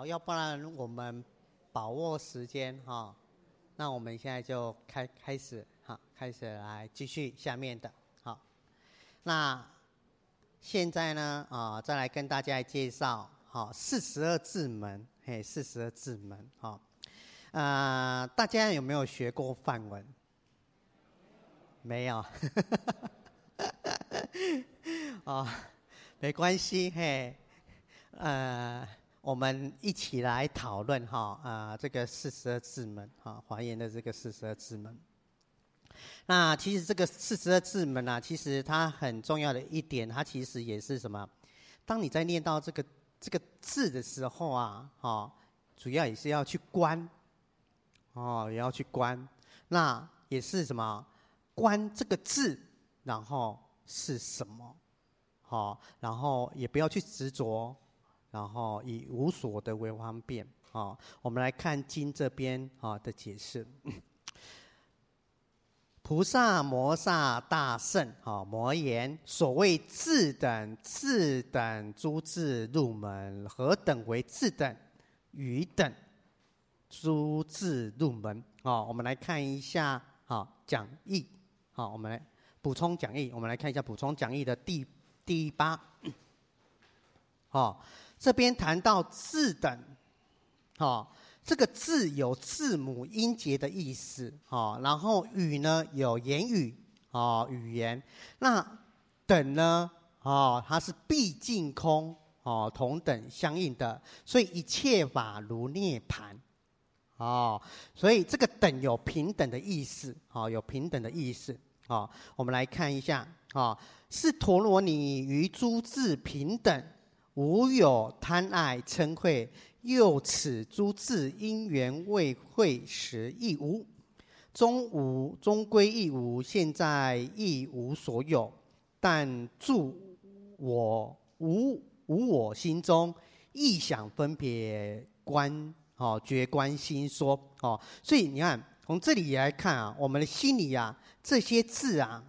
好，要不然我们把握时间哈。那我们现在就开始哈，开始来继续下面的。好，那现在呢再来跟大家介绍好42字门，嘿，42字门哈。大家有没有学过梵文？没有，没关系，嘿，我们一起来讨论哈，这个42字门哈，华严的这个42字门。那其实这个42字门啊，其实它很重要的一点，它其实也是什么？当你在念到这个字的时候啊，主要也是要去观，也要去观。那也是什么？观这个字，然后是什么？然后也不要去执着，然后以无所得为方便。我们来看经这边的解释。菩萨摩萨大圣摩言：所谓智等诸智入门，何等为智等？愚等诸智入门。我们来看一下讲义。我们来补充讲义。我们来看一下补充讲义的第8。这边谈到智等，这个字有字母音节的意思，然后语呢有言语，语言。那等呢，它是毕竟空，同等相应的，所以一切法如涅槃，所以这个等有平等的意思，有平等的意思。我们来看一下，是陀罗尼于诸智平等，无有贪爱嗔恚。又此诸智因缘未会时亦无，终归亦无，现在亦无所有，但住我无我心中，意想分别观，觉观心说。所以你看从这里来看啊，我们的心里啊这些字啊，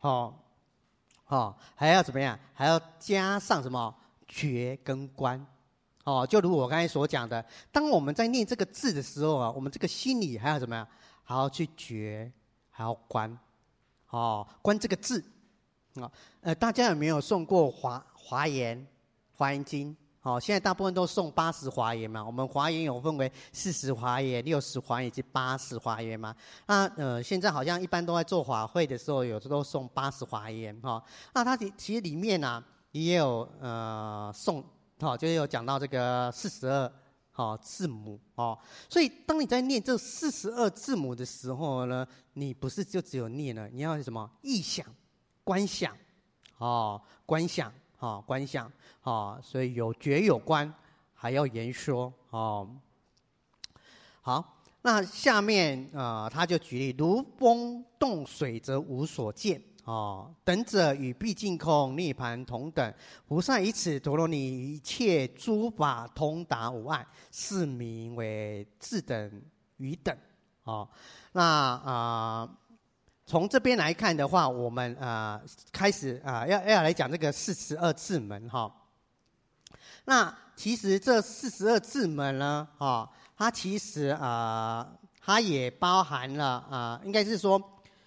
还要怎么样？还要加上什么？觉跟观。就如我刚才所讲的，当我们在念这个字的时候啊，我们这个心里还要怎么样？还要去觉，还要观，观这个字。大家有没有诵过华严经？现在大部分都诵80华严嘛。我们华严有分为40华严、60华严以及80华严嘛。那现在好像一般都在做法会的时候，有时候都诵80华严那它其实里面啊也有诵。就是有讲到这个42字母所以当你在念这42字母的时候呢，你不是就只有念了，你要什么？意想、观想，观想，观想，所以有觉有观，还要言说好，那下面他就举例：如风动水，则无所见。等者与毕竟空涅槃同等，菩萨以此陀罗尼一切诸法通达无碍，是名为智等愚等。那从这边来看的话，我们开始要来讲这个42字门那其实这42字门呢，它其实它也包含了应该是说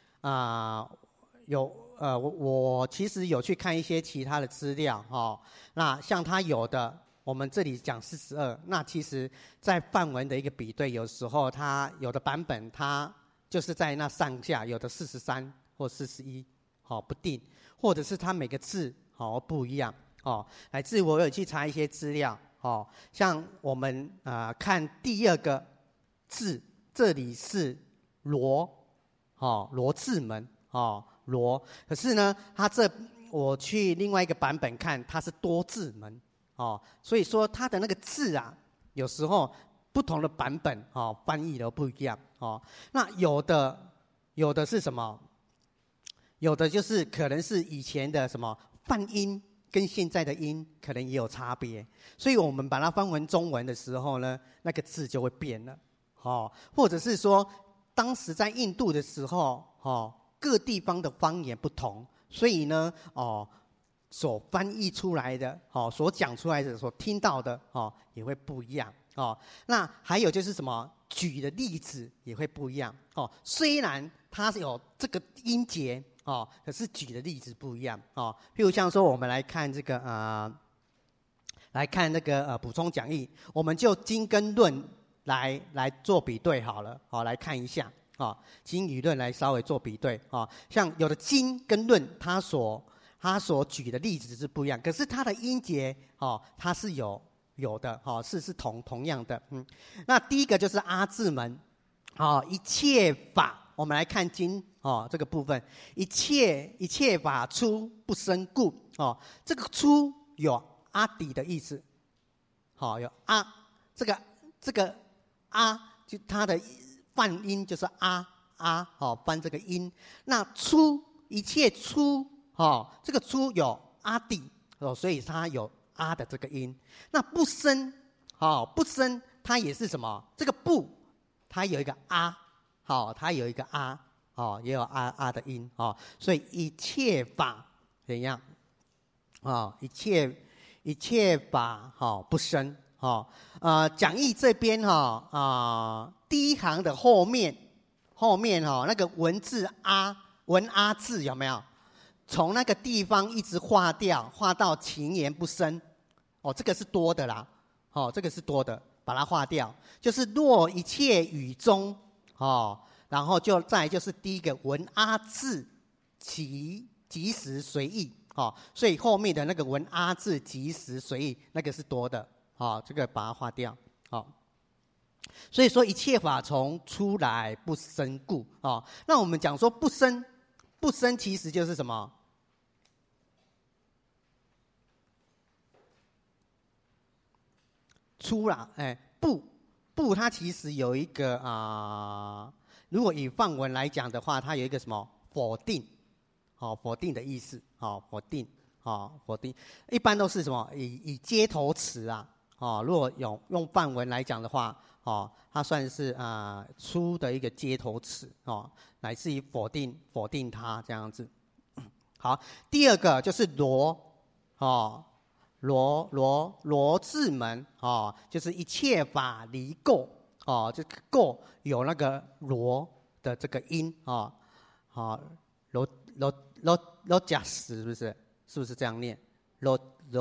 我其实有去看一些其他的资料那像它有的，我们这里讲42，那其实在梵文的一个比对，有时候它有的版本它就是在那上下，有的43或41不定，或者是它每个字不一样乃至我有去查一些资料像我们看第2个字，这里是罗字门罗，可是呢，我去另外一个版本看，它是多字门所以说它的那个字啊，有时候不同的版本翻译都不一样那有的是什么？有的就是可能是以前的什么梵音跟现在的音可能也有差别，所以我们把它翻成中文的时候呢，那个字就会变了或者是说当时在印度的时候各地方的方言不同，所以呢，所翻译出来的，所讲出来的，所听到的，也会不一样哦。那还有就是什么，举的例子也会不一样哦。虽然它是有这个音节哦，可是举的例子不一样哦。譬如像说，我们来看这个来看那个补充讲义，我们就经跟论来做比对好了，好来看一下啊，经与论来稍微做比对啊。像有的经跟论，它所举的例子是不一样，可是它的音节哦，它是有的哦，是同样的。那第一个就是阿字门，哦，一切法，我们来看经哦这个部分，一切法出不生故哦，这个出有阿底的意思，好，有阿这个阿，就它的泛音就是阿，好，翻这个音。那出一切出，这个出有阿底哦，所以它有阿的这个音。那不生，不生它也是什么？这个不，它有一个阿，它有一个阿，也有阿的音所以一切法怎样？一切法不生讲义这边第一行的后面那个文字文阿字有没有？从那个地方一直划掉，划到情言不生这个是多的啦这个是多的，把它划掉，就是若一切语中然后再就是第一个文阿字即时随意所以后面的那个文阿字即时随意那个是多的这个把它划掉所以说一切法从出来不生故那我们讲说不生其实就是什么？出啦，不它其实有一个如果以梵文来讲的话，它有一个什么否定否定的意思否定否定，一般都是什么以接头词如果用梵文来讲的话它算是出的一个接头词来自于否定它这样子。好，第二个就是罗字门就是一切法离垢这个垢有那个罗的这个音罗加斯是不是？是不是这样念？罗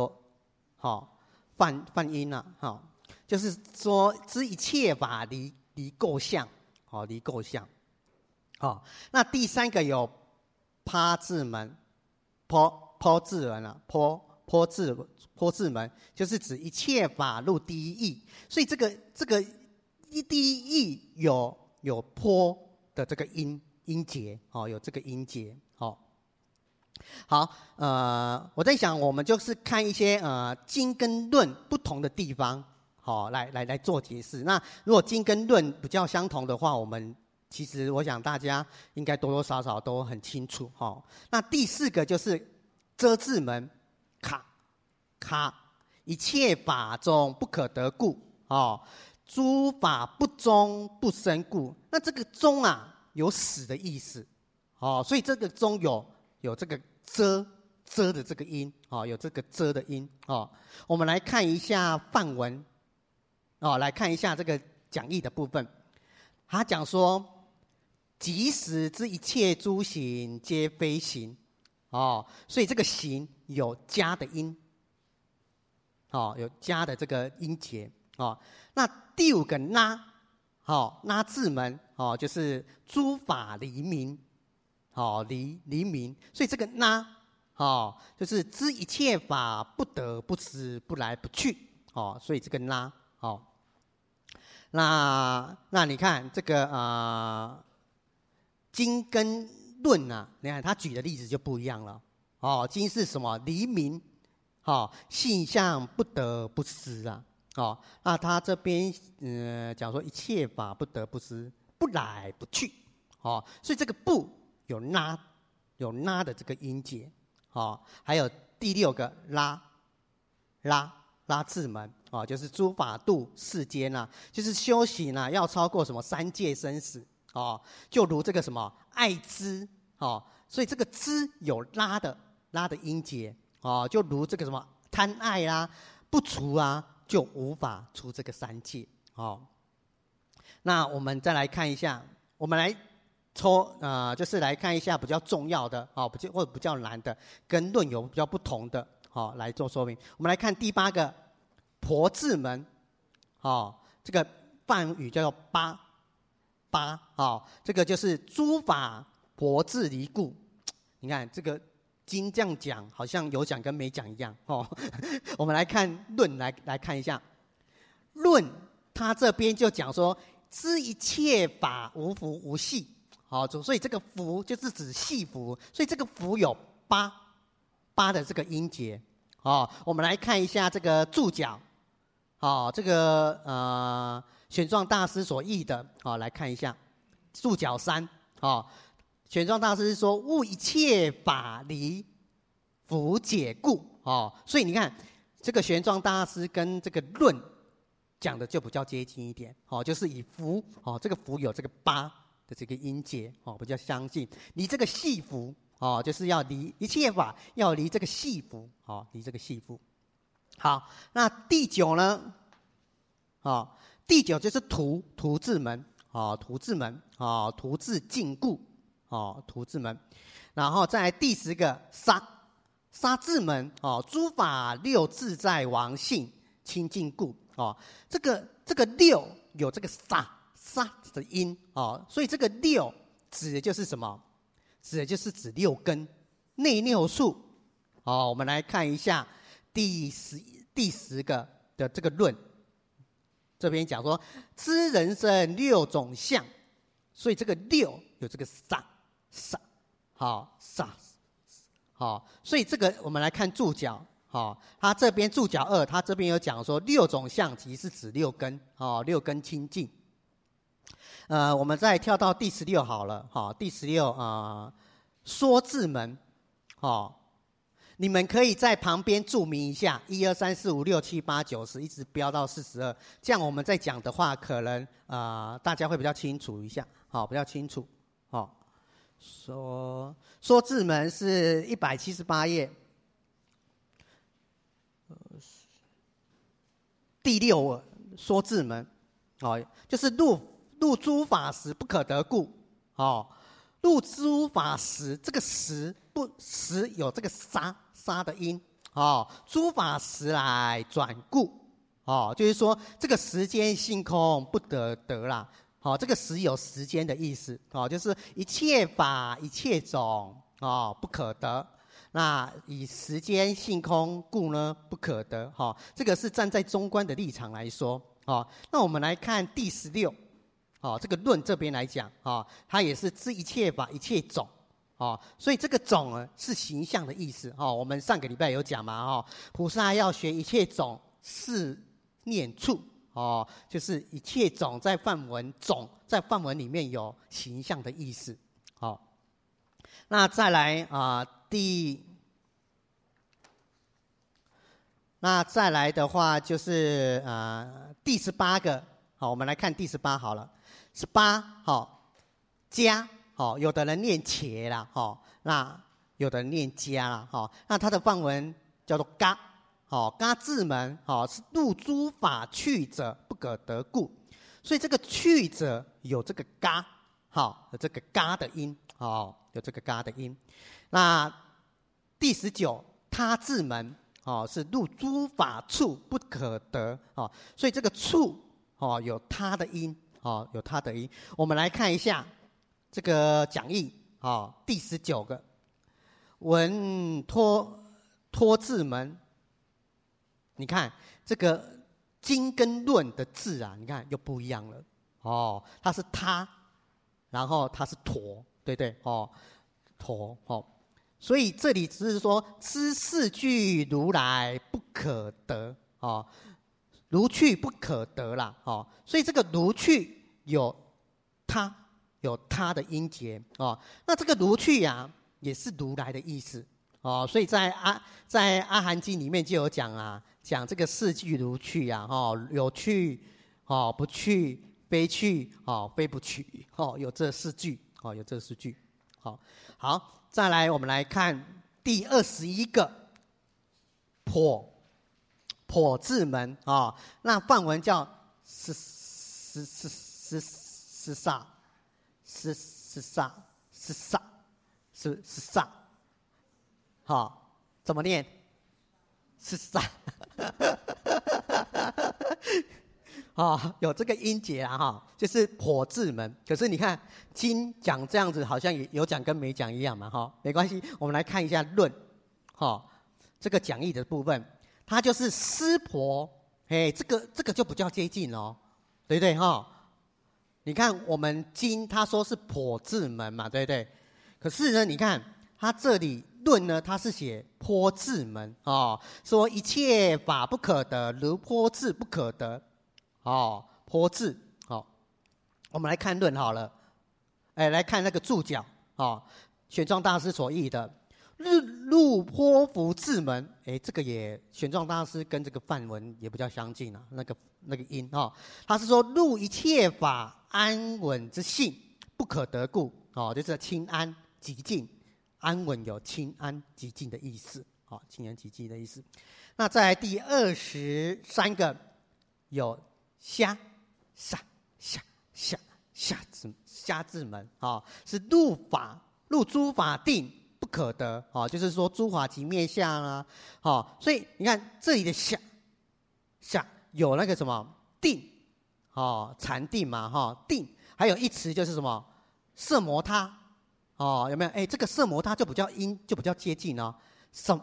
泛音就是说知一切法离垢相离垢相那第三个有趴字门，坡字门坡字门就是指一切法入第一义，所以这个第一义有坡的这个音节有这个音节好，我在想，我们就是看一些经跟论不同的地方，来做解释。那如果经跟论比较相同的话，我们其实我想大家应该多多少少都很清楚那第四个就是遮字门，卡，一切法中不可得故诸法不中不生故。那这个中有死的意思所以这个中有这个遮的这个音有这个遮的音我们来看一下梵文来看一下这个讲义的部分。他讲说，即时之一切诸行皆非行所以这个行有加的音有加的这个音节那第五个拉字门就是诸法离明离明，所以这个就是知一切法不得不知不来不去所以这个那你看这个经跟论你看他举的例子就不一样了经是什么？离明性相不得不知那他这边讲说一切法不得不知不来不去所以这个不有拉的这个音节还有第六个拉字门就是诸法度世间就是修行要超过什么三界生死就如这个什么爱知所以这个知有拉的音节就如这个什么贪爱不除就无法出这个三界。那我们再来看一下，我们来就是来看一下比较重要的或者比较难的，跟论有比较不同的来做说明。我们来看第8个婆字门，这个梵语叫做八，这个就是诸法婆字离故。你看这个经这样讲，好像有讲跟没讲一样我们来看论，来看一下论，他这边就讲说，知一切法无福无系，所以这个福就是指系福，所以这个福有八的这个音节。我们来看一下这个注脚，这个玄奘大师所译的，来看一下注脚3，玄奘大师说悟一切法离福解故，所以你看这个玄奘大师跟这个论讲的就比较接近一点，就是以福，这个福有这个八的这个音节，比较相近。离这个系福，就是要离一切法，要离这个系福，离这个系福。好，那第9呢？第9就是图字门，图字门，图字禁故，图字门。然后再来第10个杀字门，诸法六自在王性清净故，这个六有这个杀的音，所以这个六指的就是什么？指的就是指6根内六数。我们来看一下第10个的这个论，这边讲说知人生6种相，所以这个六有这个杀，所以这个我们来看注脚，他这边注脚2，他这边有讲说6种相即是指6根，6根清净。我们再跳到第16好了，第16说字门，你们可以在旁边注明一下1、2、3、4、5、6、7、8、9、10，一直飙到42，这样我们在讲的话，可能大家会比较清楚一下，比较清楚。说字门是178页，第6说字门，就是入诸法时不可得故，入诸法时，这个时有这个杀的音，诸法时来转故，就是说这个时间性空不得啦。这个时有时间的意思，就是一切法一切种，不可得。那以时间性空故呢，不可得。这个是站在中观的立场来说。那我们来看第16，这个论这边来讲，它也是知一切法一切种，所以这个种是形象的意思。我们上个礼拜有讲嘛，菩萨要学一切种是念处。就是一切种在梵文，种在梵文里面有形象的意思。那再来的话就是第18个，我们来看第18好了。18家，有的人念茄啦，那有的人念家啦，那它的梵文叫做嘎。嘎字门，是入诸法去者不可得故，所以这个去者有这个嘎，有这个嘎的音，有这个嘎的音。那第19他字门，是入诸法处不可得，所以这个处，有他的音，有他的音。我们来看一下这个讲义，第19个文托字门。你看这个经跟论的字啊，你看又不一样了，它是他，然后它是陀，对不对？陀，所以这里只是说知四句如来不可得，如去不可得啦，所以这个如去有他的音节，那这个如去啊也是如来的意思，所以在阿含经里面就有讲啊。讲这个四句如去啊，有去，不去，非去，非不去，有这4句，有这4句，好，再来我们来看第21个破字门啊，那梵文叫斯萨，好，怎么念？斯萨，有这个音节啊哈，就是破字门。可是你看经讲这样子，好像有讲跟没讲一样嘛哈，没关系，我们来看一下论，这个讲义的部分，它就是湿婆，这个就比较接近哦，对不对哈？你看我们经他说是破字门嘛，对不对？可是呢，你看他这里论呢，他是写破字门说一切法不可得，如破字不可得，破字我们来看论好了，来看那个注脚玄奘大师所译的。入颇福字门，这个也玄奘大师跟这个梵文也比较相近啊，那个音他是说入一切法安稳之性不可得故就是清安极静，安稳有清安极静的意思清安极静的意思。那在第23个有虾字门是入诸法定不可得就是说诸法即灭相啦所以你看这里的下有那个什么定禅定嘛定，还有一词就是什么色摩他有没有？这个色摩他就比较音就比较接近什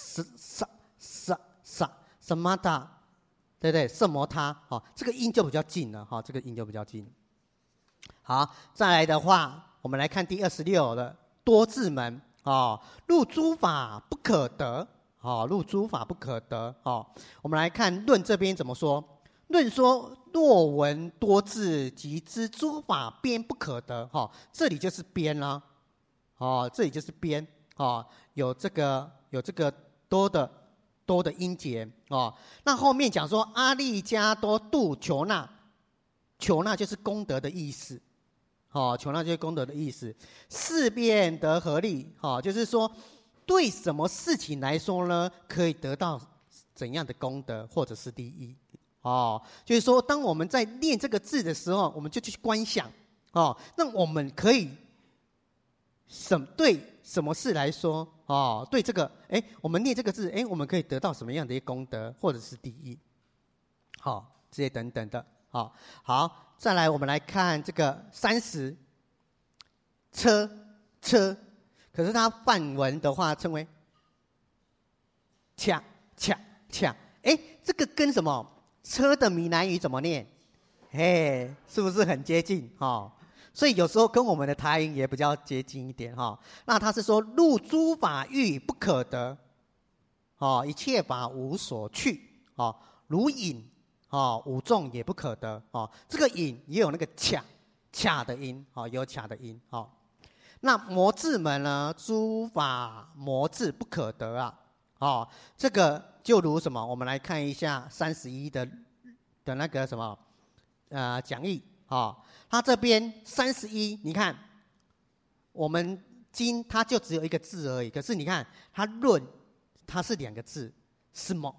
么他，对不对？色摩他这个音就比较近了这个音就比较近。好，再来的话，我们来看第26的多字门入诸法不可得入诸法不可得我们来看论这边怎么说。论说若闻多字即知诸法边不可得这里就是边啦这里就是边有这个多的音节那后面讲说阿利迦多度求那就是功德的意思求那就是功德的意思。事变得合力就是说对什么事情来说呢，可以得到怎样的功德或者是利益就是说当我们在念这个字的时候，我们就去观想那我们可以对什么事来说对这个我们念这个字我们可以得到什么样的一个功德或者是利益这些等等的好，再来我们来看这个30车，可是它梵文的话称为恰，这个跟什么车的闽南语怎么念？是不是很接近所以有时候跟我们的台语也比较接近一点那他是说入诸法欲不可得一切法无所去如影五众也不可得这个影也有那个恰的音有恰的音那魔字门呢，诸法魔字不可得这个就如什么？我们来看一下31的那个什么讲义它这边31，你看我们经它就只有一个字而已，可是你看它论它是2个字，斯摩，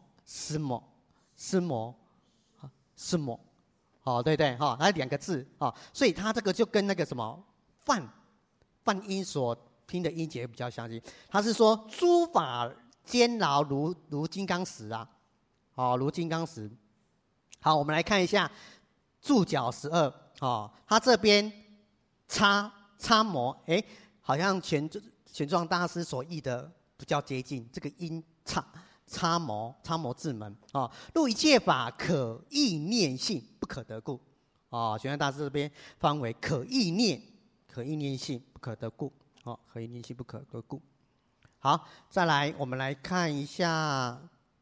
对不对它是2个字所以它这个就跟那个什么梵音所听的音节比较相近。它是说诸法监牢如金刚石如金刚石。好，我们来看一下注脚12它这边插摩好像玄奘大师所译的比较接近，这个音插摩字门入一切法可意念性不可得故玄奘大师这边翻为可意念性不可得故可意念性不可得故。好，再来我们来看一下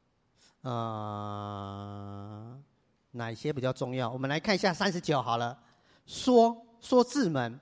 哪些比较重要。我们来看一下39好了。说字门，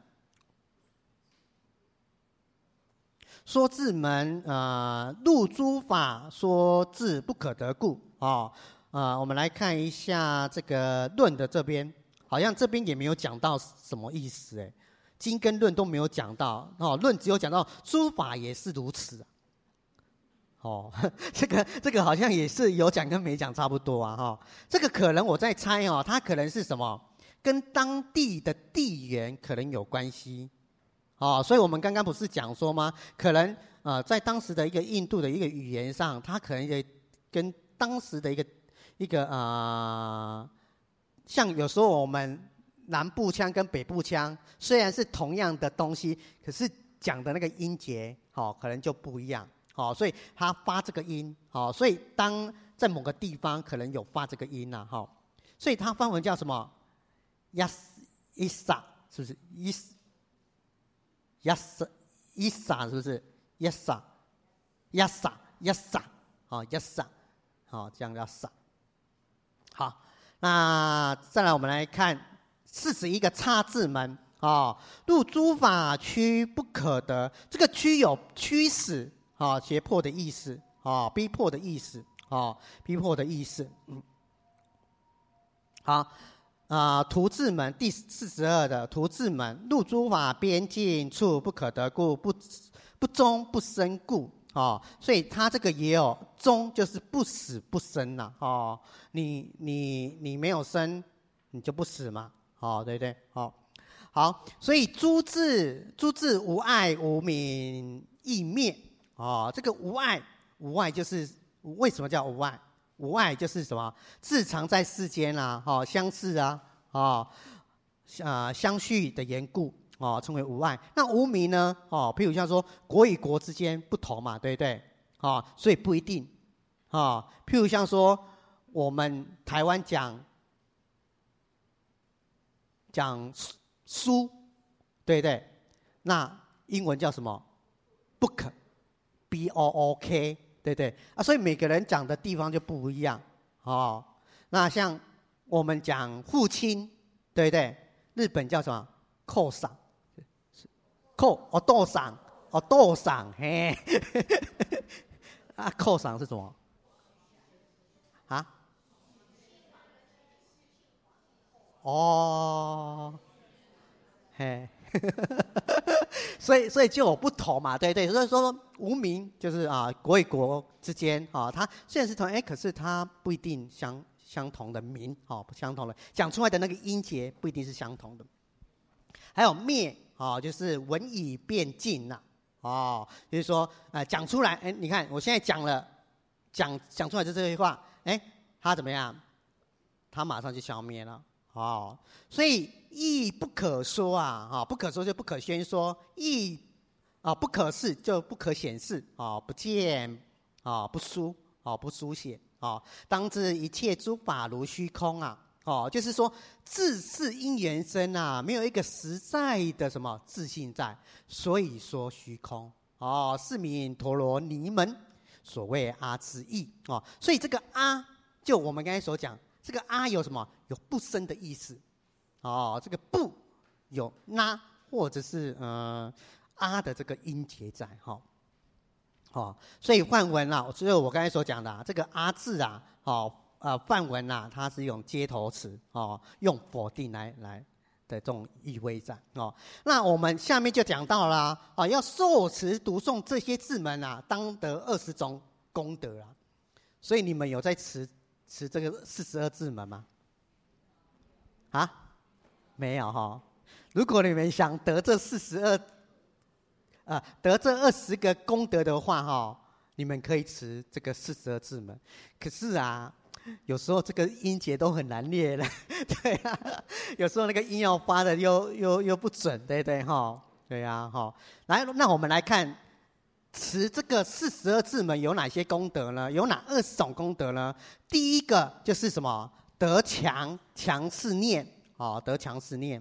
入诸法说字不可得故我们来看一下这个论的这边，好像这边也没有讲到什么意思经跟论都没有讲到论只有讲到诸法也是如此哦，这个好像也是有讲跟没讲差不多啊哈。这个可能我在猜哦，它可能是什么？跟当地的地缘可能有关系。哦，所以我们刚刚不是讲说吗？可能在当时的一个印度的一个语言上，它可能也跟当时的一个像有时候我们南部腔跟北部腔虽然是同样的东西，可是讲的那个音节可能就不一样。所以他发这个音，所以当在某个地方可能有发这个音呐，所以它梵文叫什么 ？Yasa 是不是 ？Yasa 是不是 ？Yasa 好 Yasa 好，这样 Yasa 好。那再来我们来看41个叉字门入诸法区不可得，这个区有驱使胁迫的意思逼迫的意思逼迫的意思。好图字门第42的图字门，入诸法边境处不可得故，不终不生故。所以它这个也有终，就是不死不生呐。你没有生，你就不死嘛。对不对？好，所以诸字无碍无明亦灭。这个无碍就是为什么叫无碍？无碍就是什么？自常在世间相似相续的缘故称为无碍。那无明呢？譬如像说国与国之间不同嘛，对不对？所以不一定譬如像说我们台湾讲书，对不对？那英文叫什么 ？book B-O-O-K， 对不对？所以每个人讲的地方就不一样那像我们讲父亲，对不对？日本叫什么？扣赏，豆赏，嘿，扣赏是什么？嘿，所以就有不同嘛，对对，所以说无明就是国与国之间它虽然是同可是它不一定相同的名不相同的，讲出来的那个音节不一定是相同的。还有灭就是文以变尽呐就是说讲出来你看我现在讲了讲出来的这句话它怎么样？它马上就消灭了所以义不可说不可说就不可宣说，义不可示就不可显示不见不书不书写当知一切诸法如虚空就是说自是因缘生没有一个实在的什么自性在，所以说虚空是名陀罗尼门，所谓阿之意所以这个阿就我们刚才所讲，这个阿有什么？有不生的意思这个不有那或者是阿的这个音节在所以梵文所以我刚才所讲的这个阿字梵文它是用接头词用否定来的这种意味在那我们下面就讲到了要受持读诵这些字门当得20种功德所以你们有在持这个42字门吗？没有如果你们想得这得这20个功德的话你们可以持这个42字门。可是有时候这个音节都很难念了对有时候那个音要发的又不准，对不对对来，那我们来看持这个42字门有哪些功德呢？有哪20种功德呢？第一个就是什么？得强势念得强势念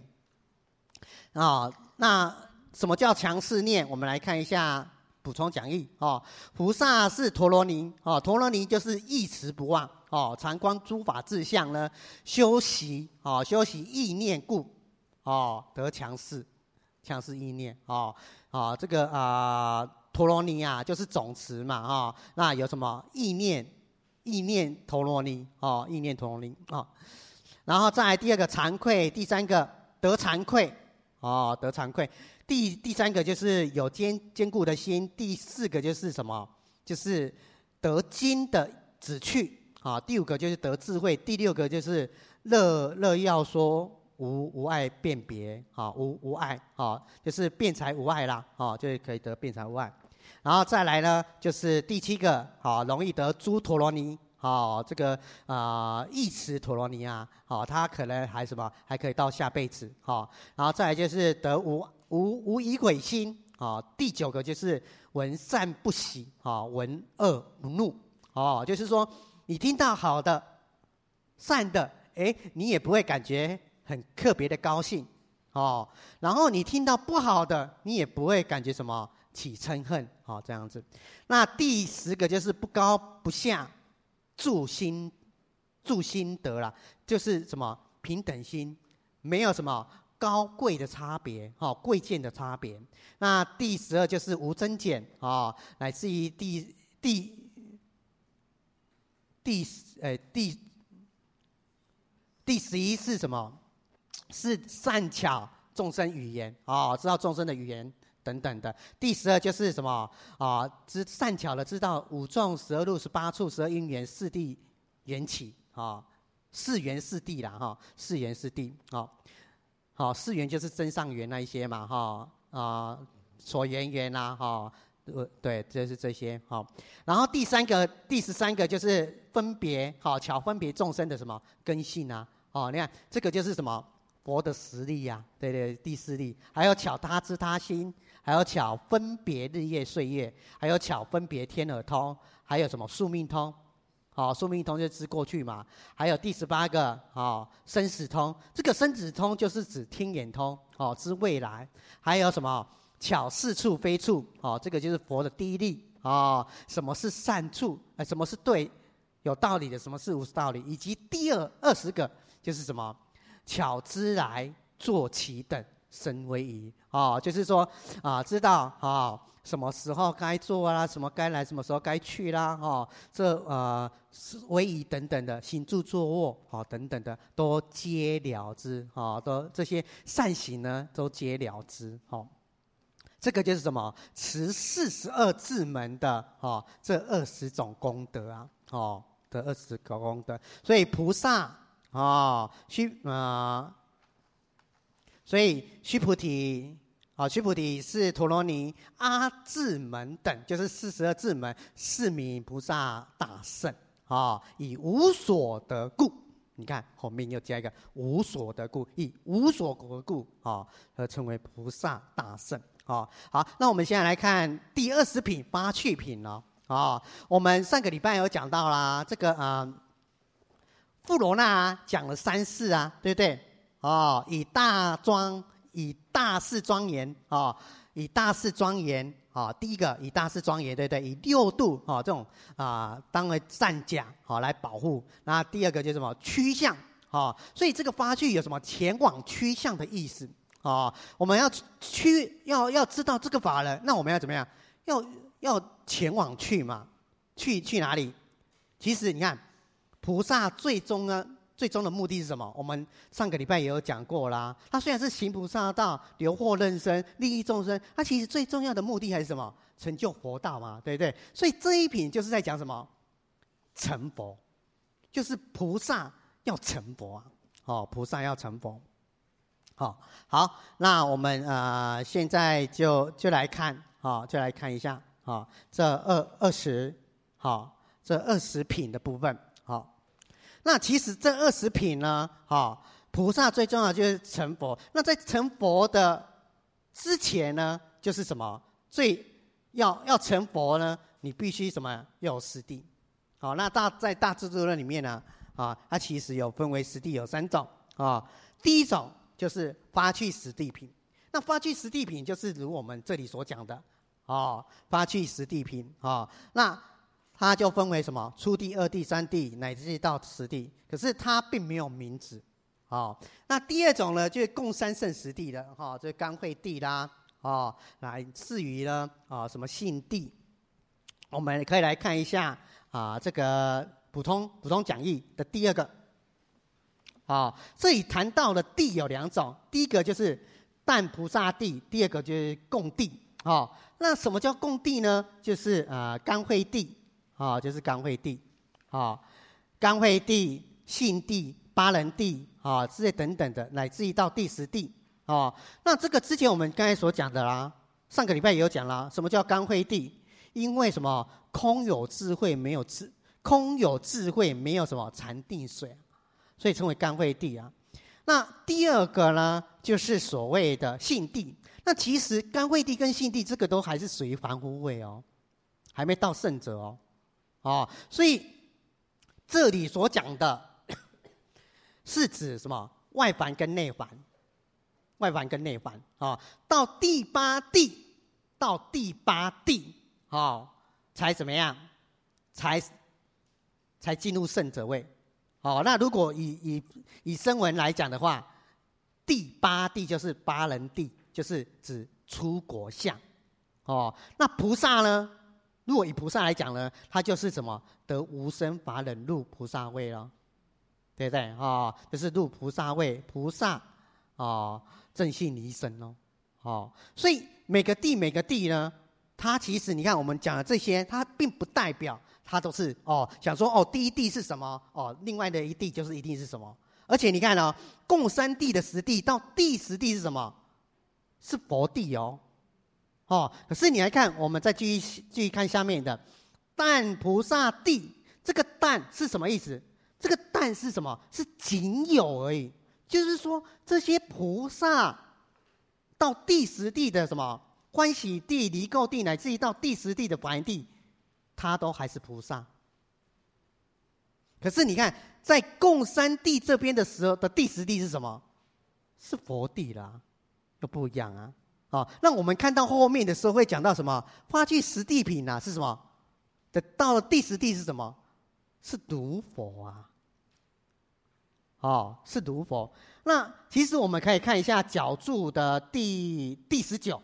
那什么叫强势念？我们来看一下补充讲义菩萨是陀罗尼陀罗尼就是忆持不忘常观诸法志相呢，修习意念故得强势意念这个陀罗尼就是总持嘛那有什么意念陀罗尼意念陀罗尼然后再来第2个惭愧，第3个得惭愧得惭愧，第3个就是有坚固的心，第4个就是什么？就是得金的子趣，第5个就是得智慧，第6个就是乐要说无碍辨别，无碍，就是辩才无碍啦，就是可以得辩才无碍。然后再来呢，就是第7个，容易得诸陀罗尼，这个义持陀罗尼啊，他可能还什么，还可以到下辈子，然后再来就是得无疑鬼心，第9个就是闻善不喜，闻恶不怒，就是说你听到好的、善的，你也不会感觉很特别的高兴，然后你聽到不好的，你也不會感覺什麼起嗔恨，這樣子。那第10個就是不高不下，住心得啦，就是什麼平等心，沒有什麼高貴的差別，貴賤的差別。那第12就是無增減，乃至於第11是什麼？是善巧眾生語言，知道眾生的語言等等的。第12就是什麼？善巧的知道5眾12路18處12因緣4地緣起，4緣4地啦，4緣4地，4緣就是真上緣那一些嘛，所緣緣啦，对，就是这些，然后第13个就是分别，巧分别众生的什么根性啊，你看这个就是什么佛的实力啊，对，第4力，还有巧他知他心，还有巧分别日夜岁月，还有巧分别天耳通，还有什么宿命通，宿命通就知过去嘛，还有第18个生死通，这个生死通就是指天眼通，知未来，还有什么巧是处非处，这个就是佛的第1力，什么是善处，什么是对有道理的，什么是无道理，以及第20个就是什么巧知来做其等生威仪，就是说知道什么时候该做啦，什么该来，什么时候该去啦，这威仪等等的行住坐卧等等的都皆了之，都这些善行呢都皆了之，这个就是什么持42智门的这20种功德啊，的20个功德，所以菩萨所以须菩提是陀罗尼阿智门等，就是42智门是名菩萨大圣，以无所得故，你看后面又加一个无所得故，以无所得故而称为菩萨大圣。好，那我们现在来看第20品发趣品哦。我们上个礼拜有讲到啦，这个富罗那讲了3事啊，对不对？以大事庄严，以大事庄严，第一个以大事庄严，对不对？以6度这种当为战甲来保护。那第2个就是什么趋向，所以这个发趣有什么前往趋向的意思。我们要知道这个法了，那我们要怎么样？要前往去嘛？去哪里？其实你看，菩萨最终的目的是什么？我们上个礼拜也有讲过啦。他虽然是行菩萨道、留惑人生、利益众生，他其实最重要的目的还是什么？成就佛道嘛，对不对？所以这一品就是在讲什么？成佛，就是菩萨要成佛啊！菩萨要成佛。好，那我们现在就来看，就来看一下这20品的部分。那其实这20品呢，菩萨最重要的就是成佛。那在成佛的之前呢，就是什么？要成佛呢，你必须什么？要有实地。那在大智度论里面呢，它其实有分为实地有3种第一种就是发趣实地品。那发趣实地品就是如我们这里所讲的发趣实地品那它就分为什么初地、2地、3地，乃至到10地，可是它并没有名字那第2种呢，就是共3圣实地的就是甘惠地啦乃至于呢什么信地。我们可以来看一下这个普通讲义的第2个这里谈到的地有2种，第一个就是但菩萨地，第2个就是共地那什么叫共地呢？就是甘惠地就是干惠帝，干惠帝、信帝、巴人帝这些等等的，乃至于到第10帝那这个之前我们刚才所讲的啦，上个礼拜也有讲啦，什么叫干惠帝？因为什么？空有智慧没有什么禅定水，所以称为干惠帝啊。那第二个呢，就是所谓的信帝。那其实干惠帝跟信帝这个都还是属于凡夫位还没到圣者所以这里所讲的是指什么？外凡跟内凡，到第八地才怎么样？才进入圣者位。那如果以声闻来讲的话，第8地就是巴人地，就是指出国相。那菩萨呢？如果以菩萨来讲呢，他就是什么？得无生法忍入菩萨位了，对不对？就是入菩萨位，菩萨正信离身所以每个地呢，它其实你看我们讲的这些，它并不代表它都是想说第一地是什么另外的一地就是一定是什么。而且你看共3地的10地到第10地是什么？是佛地可是你来看，我们再继续看下面的但菩萨地，这个但是什么意思？这个但是什么？是仅有而已。就是说这些菩萨到第10地的什么欢喜地、离垢地，乃至于到第10地的法缘地，他都还是菩萨。可是你看在共3地这边的时候的第10地是什么？是佛地啦，又不一样啊。那我们看到后面的时候会讲到什么？发去10地品是什么？到了第10地是什么？是如佛是如佛。那其实我们可以看一下角注的第19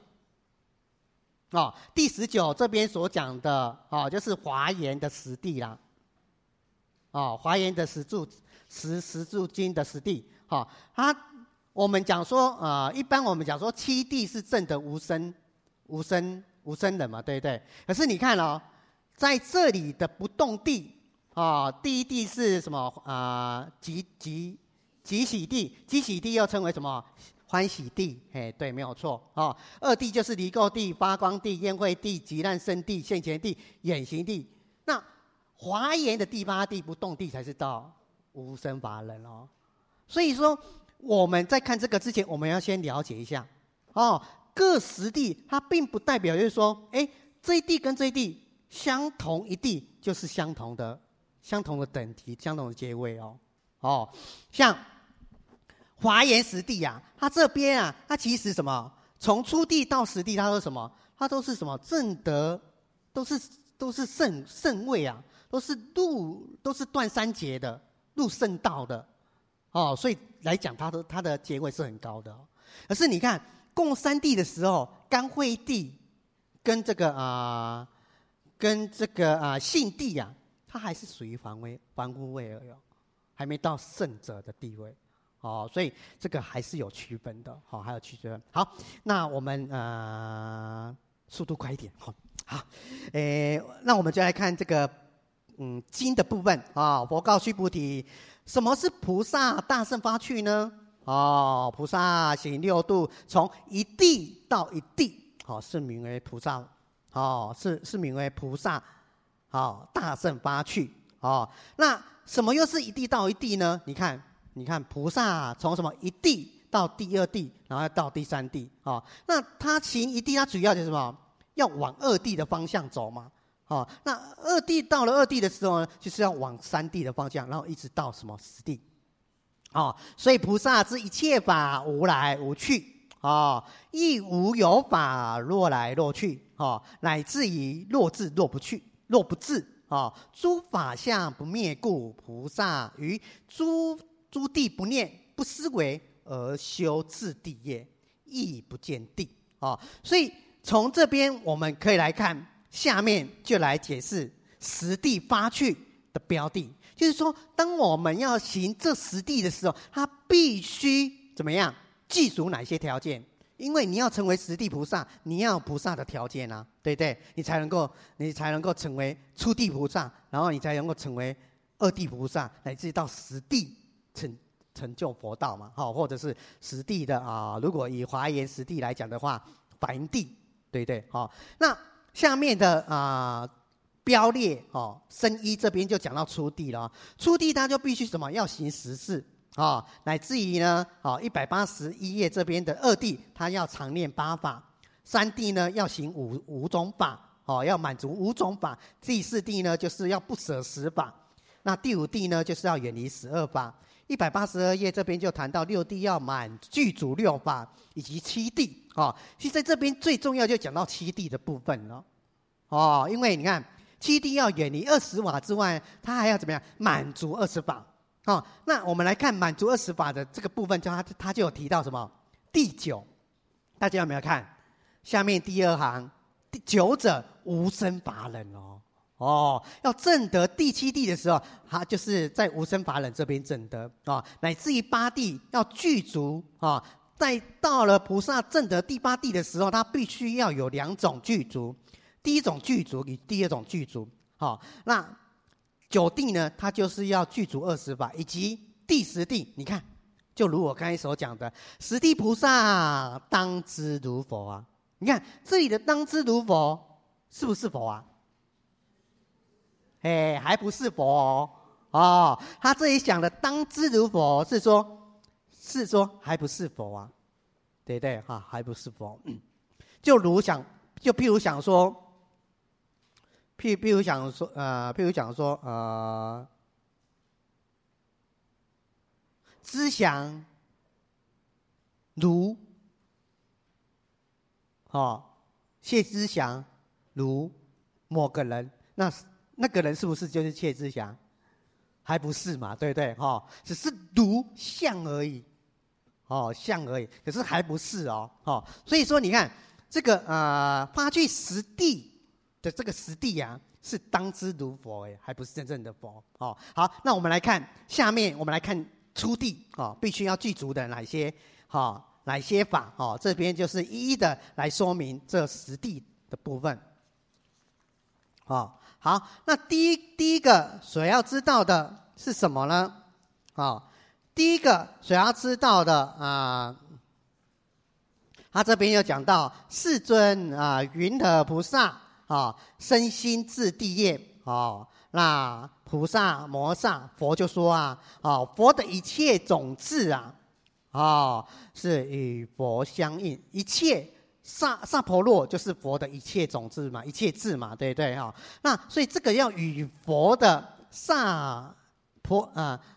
第19这边所讲的就是华严的10地啦。华严的十住经的10地我们讲说一般我们讲说7地是证的无生人嘛，对不对？可是你看在这里的不动地第一地是什么集喜地，集喜地又称为什么？欢喜地，对，没有错2地就是离垢地、发光地、宴会地、极难胜地、现前地、眼行地。那华严的第8地不动地才是到无生法忍所以说我们在看这个之前，我们要先了解一下各10地它并不代表就是说这一地跟这一地相同一地就是相同的等级、相同的阶位像华严10地它这边它其实什么？从初地到10地，它都是什么？它都是什么？正德，都是圣位都是断3劫的，入圣道的所以来讲它的阶位是很高的可是你看共3地的时候，干惠帝跟这个信帝它还是属于凡夫位而已还没到圣者的地位所以这个还是有区分的还有区分。好，那我们速度快一点好，那我们就来看这个经的部分佛告须菩提，什么是菩萨大圣发去呢？菩萨行6度，从一地到一地是名为菩萨是名为菩萨大圣发去那什么又是一地到一地呢？你看菩萨从什么一地到第2地，然后到第3地那他行一地，他主要就是什么？要往2地的方向走嘛那2地到了2地的时候呢，就是要往3地的方向，然后一直到什么10地所以菩萨知一切法无来无去亦无有法若来若去乃至于若至若不去若不至诸法相不灭故，菩萨于诸地不念不思维而修自地业，亦不见地所以从这边我们可以来看，下面就来解释10地发去的标的。就是说当我们要行这10地的时候，它必须怎么样？具足哪些条件？ 因为你要成为实地菩萨，你要有菩萨的条件啊，对不对？你才能够成为初地菩萨，然后你才能够成为二地菩萨，乃至到实地成就佛道嘛，或者是实地的如果以华严实地来讲的话，梵地，对不对？那下面的标列深一这边就讲到初地了，初地他就必须什么？要行十事乃至于呢181页这边的二地，他要常念八法；三地呢要行五种法，要满足五种法；第四地呢就是要不舍十法；那第五地呢就是要远离12法。182页这边就谈到六地要具足六法，以及七地其实在这边最重要就讲到七地的部分了因为你看七地要远离20法之外，他还要怎么样满足20法那我们来看满足20法的这个部分，他就有提到什么？第9，大家有没有看下面第2行？第9者无生法忍要证得第7地的时候，他就是在无生法忍这边证得乃至于8地要具足在到了菩萨证得第8地的时候，他必须要有2种具足，第一种具足与第二种具足那9地呢，它就是要具足20法，以及第10地，你看，就如我刚才所讲的，实地菩萨当知如佛你看这里的当知如佛，是不是佛还不是佛他这里讲的当知如佛是说还不是佛对不对还不是佛就譬如想说知想如谢知祥如某个人，那个人是不是就是谢知祥？还不是嘛，对不对只是如像而已像而已，可是还不是所以说你看这个发去实地的这个实地是当知如佛还不是真正的佛好，那我们来看下面，我们来看初地必须要具足的哪些法这边就是一一的来说明这实地的部分好，那第一个所要知道的是什么呢第一个所要知道的他这边又讲到世尊云何菩萨身心自地业那菩萨摩萨佛就说佛的一切种智是与佛相应，一切萨婆若就是佛的一切种智嘛，一切智嘛，对不对那所以这个要与佛的萨婆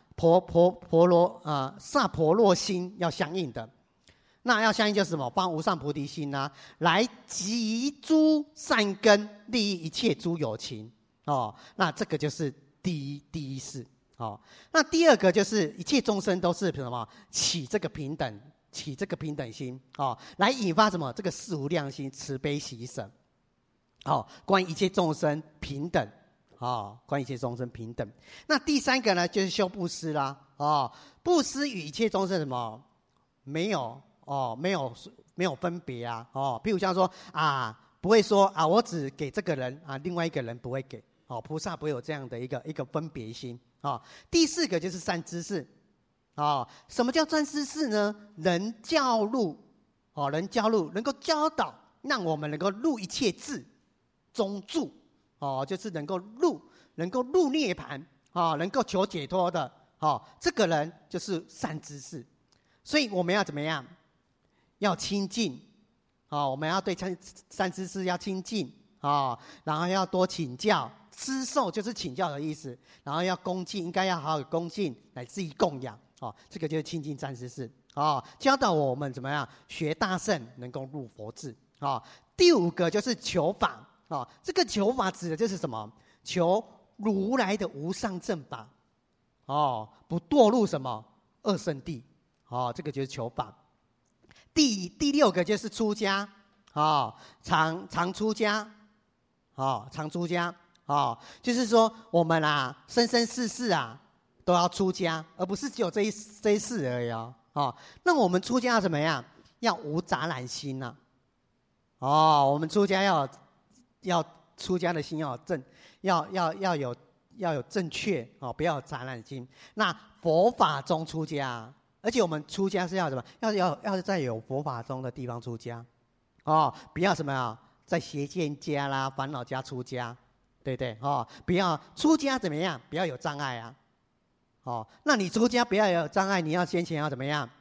若心要相应的。那要相应就是什么？发无上菩提心来集诸善根，利益一切诸有情那这个就是第一事那第二个就是一切众生都是什么？起这个平等心来引发什么？这个四无量心，慈悲喜舍关于一切众生平等关于一切众生平等。那第三个呢，就是修布施啦布施与一切众生什么？没有分别譬如像说不会说我只给这个人另外一个人不会给菩萨不会有这样的一个分别心第四个就是善知识什么叫善知识呢？能教入能够教导，让我们能够入一切智中住就是能够入涅槃能够求解脱的这个人就是善知识。所以我们要怎么样？要亲近我们要对善知识要亲近然后要多请教，知受就是请教的意思，然后要恭敬，应该要好好恭敬，乃至于供养这个就是亲近善知识教导我们怎么样学大乘，能够入佛智第五个就是求法这个求法指的就是什么？求如来的无上正法不堕入什么二圣地这个就是求法。第六个就是出家常出家常出家就是说我们生生世世都要出家，而不是只有这一世而已那我们出家要怎么样？ 要无杂染心呐、哦，我们出家要出家的心要有正确哦，不要有杂染心。那佛法中出家，而且我们出家是要什么？要在有佛法中的地方出家，哦，不要什么啊，在邪见家啦、烦恼家出家，对不对？哦，不要出家怎么样？不要有障碍啊。哦，那你出家不要有障碍，你要先前要怎么样？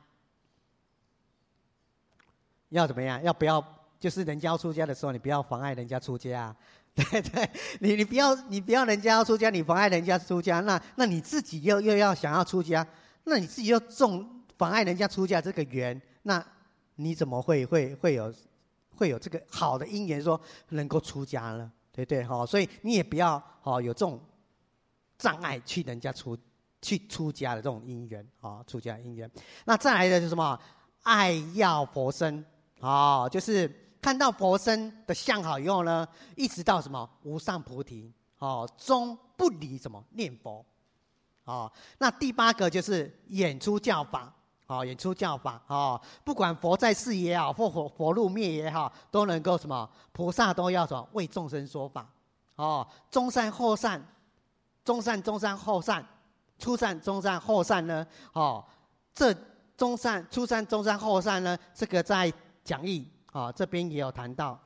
要怎么样？要不要？就是人家要出家的时候，你不要妨碍人家出家、啊。对对，你不要人家要出家，你妨碍人家出家，那你自己又要想要出家，那你自己又妨碍人家出家这个缘，那你怎么会有这个好的因缘说能够出家呢？对不对？哈，所以你也不要有这种障碍去人家出家的这种因缘啊，出家因缘。那再来的是什么？爱要佛身啊，就是看到佛身的相好以后呢，一直到什么无上菩提哦，终不离什么念佛哦。那第8个就是演出教法哦，演出教法哦，不管佛在世也好，或佛入灭也好，都能够什么菩萨都要什么为众生说法哦，中善后善，中善中善后善，初善中善后善呢哦，这中善初善中善后善呢，这个在讲义这边也有谈到，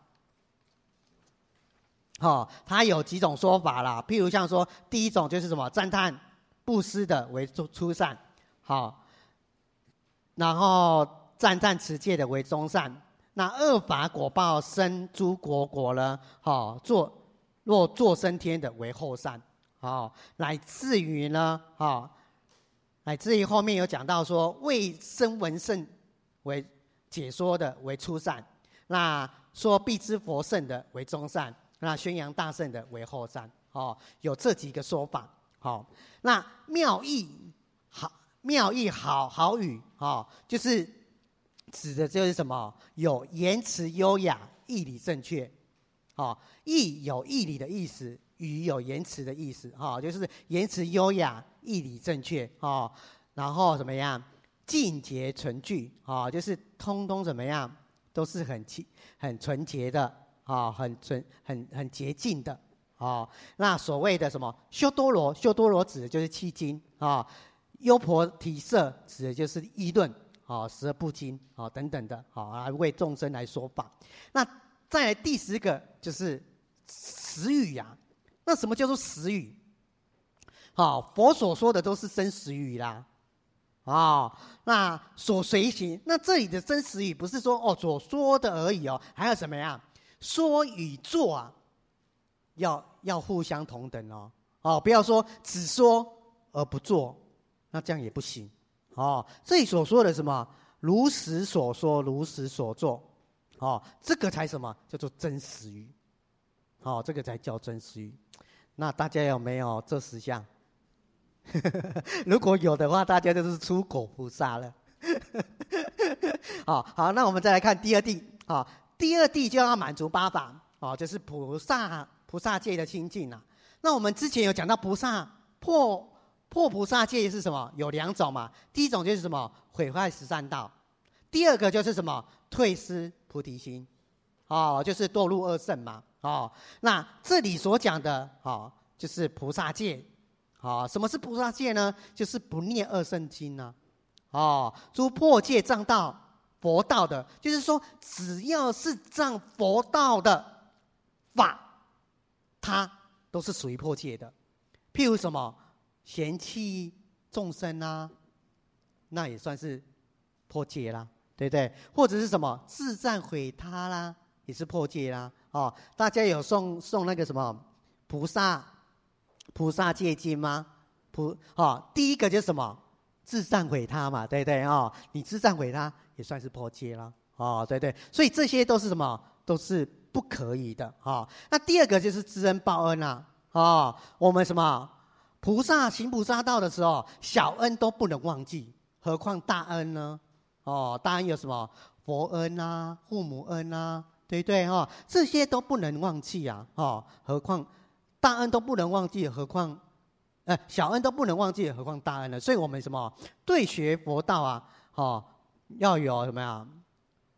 它有几种说法啦。譬如像说，第一种就是什么赞叹布施的为初善，然后赞叹持戒的为中善。那恶法果报生诸果呢，若作升天的为后善，乃至于呢，乃至于后面有讲到说，为声闻圣为解说的为初善。那说必知佛圣的为中善，那宣扬大圣的为后善，有这几个说法。那妙义好语，就是指的就是什么？有言辞优雅，义理正确。义有义理的意思，语有言辞的意思，就是言辞优雅，义理正确。然后怎么样？净洁纯具，就是通通怎么样？都是很纯洁的很洁净的那所谓的什么修多罗指的就是7经优婆提舍指的就是议论12部经等等的来为众生来说法。那再来第10个就是实语啊。那什么叫做实语？佛所说的都是真实语啦。那所随行，那这里的真实语不是说所说的而已还有什么呀？说与做啊，要互相同等不要说只说而不做，那这样也不行这里所说的什么？如实所说，如实所做这个才什么叫做真实语这个才叫真实语。那大家有没有这10项？如果有的话，大家就是出果菩萨了。好，那我们再来看第2地第2地就要满足8法就是菩萨戒的清净啊。那我们之前有讲到菩萨破菩萨戒是什么？有2种嘛。第一种就是什么？毁坏13善道。第2个就是什么？退失菩提心就是堕入恶圣嘛那这里所讲的就是菩萨戒。什么是菩萨戒呢？就是不念恶圣经啊。诸破戒障道佛道的，就是说只要是障佛道的法，它都是属于破戒的。譬如什么嫌弃众生啊，那也算是破戒啦，对不对？或者是什么自赞毁他啦，也是破戒啦。大家有送那个什么菩萨戒经吗？第一个就是什么？自赞毁他嘛，对不对你自赞毁他也算是破戒啦，对不对？所以这些都是什么？都是不可以的那第2个就是知恩报恩我们什么菩萨行菩萨道的时候，小恩都不能忘记，何况大恩呢？大恩有什么？佛恩啊，父母恩啊，对不对这些都不能忘记啊何况大恩都不能忘记，何况小恩都不能忘记，何况大恩呢？所以我们什么对学佛道要有什么呀？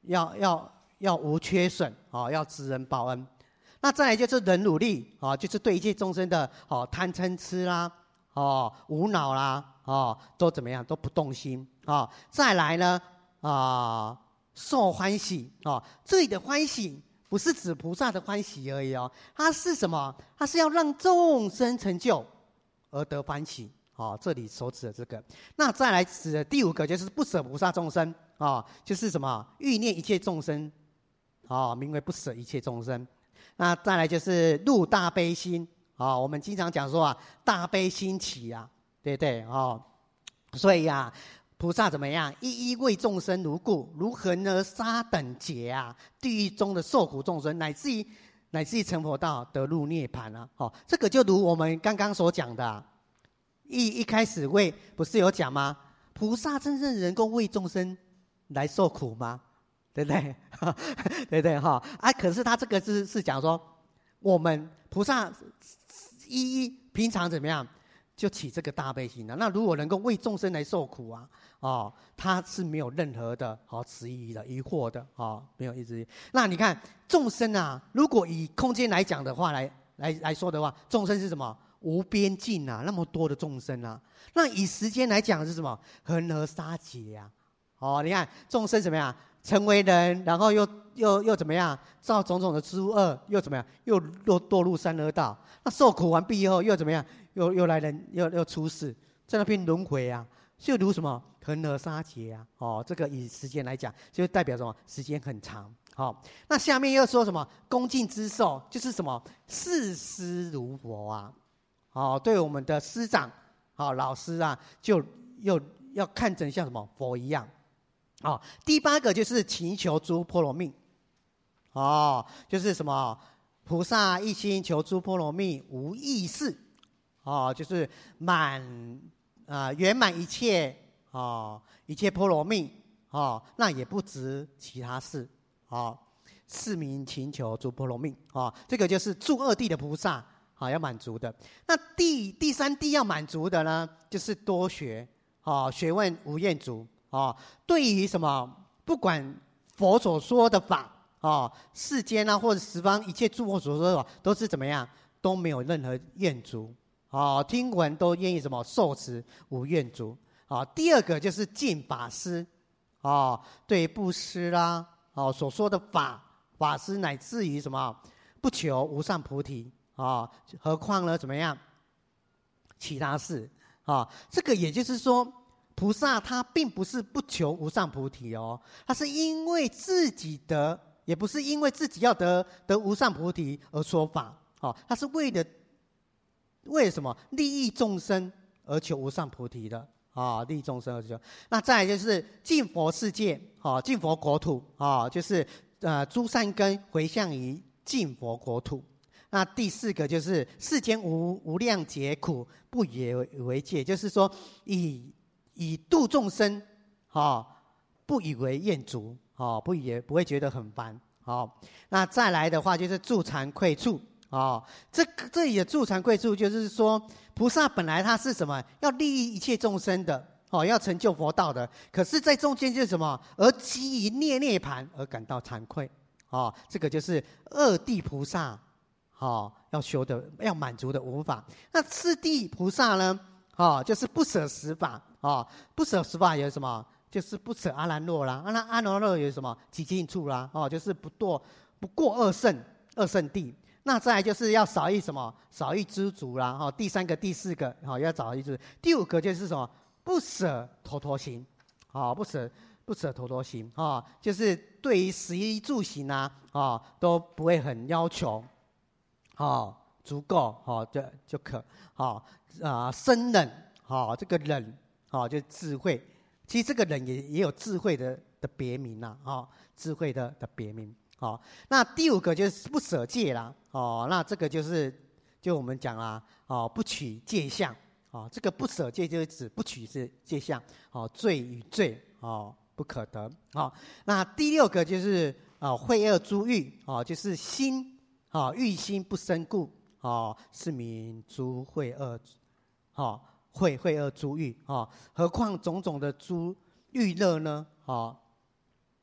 要无缺损要知恩报恩。那再来就是忍辱力就是对一切众生的贪嗔痴啦无恼啦都怎么样都不动心再来呢受欢喜这里的欢喜不是指菩萨的欢喜而已它是什么？它是要让众生成就而得欢喜这里所指的这个。那再来指的第五个就是不舍菩萨众生就是什么？欲念一切众生名为不舍一切众生。那再来就是入大悲心我们经常讲说大悲心起对不对所以菩萨怎么样？一一为众生如故，如恒河沙等劫地狱中的受苦众生，乃至于成佛道得入涅槃这个就如我们刚刚所讲的一开始不是有讲吗？菩萨真正能够为众生来受苦吗？对不对？对不对可是他这个是讲说，我们菩萨平常怎么样，就起这个大悲心那如果能够为众生来受苦他是没有任何的迟疑的疑惑的没有一直。那你看众生如果以空间来讲的话，来说的话，众生是什么？无边境那么多的众生那以时间来讲是什么？恒河沙劫你看众生怎么样？成为人，然后又怎么样？造种种的诸恶，又怎么样？又堕入三恶道。那受苦完毕以后，又怎么样？又来人，又出世，在那边轮回就如什么恒河沙劫这个以时间来讲，就代表什么？时间很长。那下面又说什么？恭敬之受，就是什么？视师如佛对我们的师长老师就又要看成像什么佛一样。第八个就是祈求诸波罗蜜就是什么？菩萨一心求诸波罗蜜无异事就是圆满一切波罗蜜那也不值其他事是名勤求诸波罗蜜这个就是诸恶地的菩萨要满足的。那第三地要满足的呢，就是多学学问无厌足对于什么？不管佛所说的法世间或者十方一切诸佛所说的法，都是怎么样？都没有任何厌足听闻都愿意什么？受持无厌足第二个就是敬法师对于布施所说的法师，乃至于什么？不求无上菩提何况呢？怎么样？其他事这个也就是说，菩萨他并不是不求无上菩提他是因为自己得，也不是因为自己要得无上菩提而说法他是为了什么？利益众生而求无上菩提的利益众生而求。那再来就是净佛世界净佛国土就是诸善根回向于净佛国土。那第四个就是世间无量劫苦不以为戒，就是说以度众生不以为厌足不会觉得很烦那再来的话就是助惭愧处这里的助惭愧处就是说，菩萨本来他是什么？要利益一切众生的要成就佛道的，可是在中间就是什么？而基于涅槃而感到惭愧这个就是二地菩萨要修的要满足的无法。那次第菩萨呢就是不舍十法不舍十法有什么？就是不舍阿兰若啦。那阿兰若有什么？极尽处啦就是不过二圣地。那再来就是要少一什么？少一知足啦第三个第四个要少一知。第五个就是什么？不舍陀陀行不舍陀陀行就是对于食衣住行都不会很要求足够就可生忍这个忍就是智慧。其实这个忍也有智慧的别名智慧的别名那第五个就是不舍戒啦那这个就我们讲啦不取戒相这个不舍戒就是指不取戒相罪与罪不可得那第六个就是秽恶诸欲就是心欲心不生故是名诸秽恶秽恶诸欲何况种种的诸欲乐呢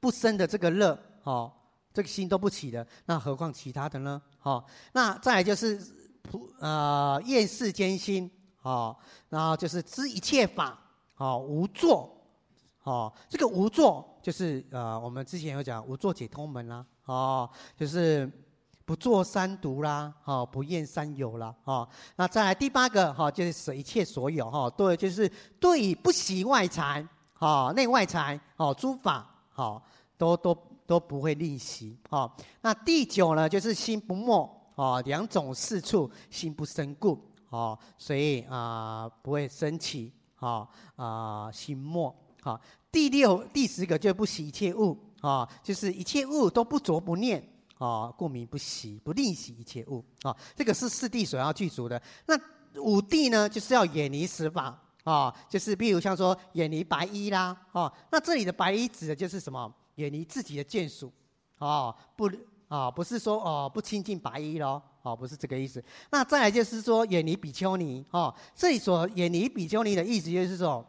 不生的这个乐，这个心都不起的，那何况其他的呢？那再来就是厌世间心，然后就是知一切法，无作，这个无作就是我们之前有讲无作解脱门啦，就是不做三毒啦，不厌三有啦，那再来第8个就是舍一切所有，对，就是对不喜外财，内外财，诸法，都不会吝惜，那第9呢，就是心不没，两种事处心不生故，所以不会生起，心没，第10个就不喜一切物，就是一切物都不着不念，故名不喜，不吝惜一切物，这个是4谛所要具足的。那5谛呢，就是要远离十法，就是比如像说远离白衣啦，那这里的白衣指的就是什么？远离自己的眷属，不是说不亲近白衣咯，不是这个意思。那再来就是说远离比丘尼，这里所远离比丘尼的意思就是说，